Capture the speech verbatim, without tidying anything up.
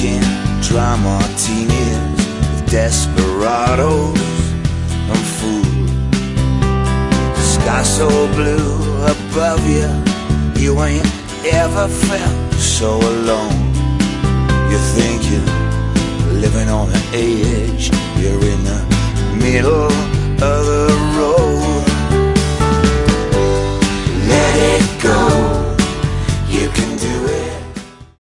drinking dry martinis with desperados and fools. Sky so blue above you, you ain't ever felt so alone. You think you're living on the edge, you're in the middle of the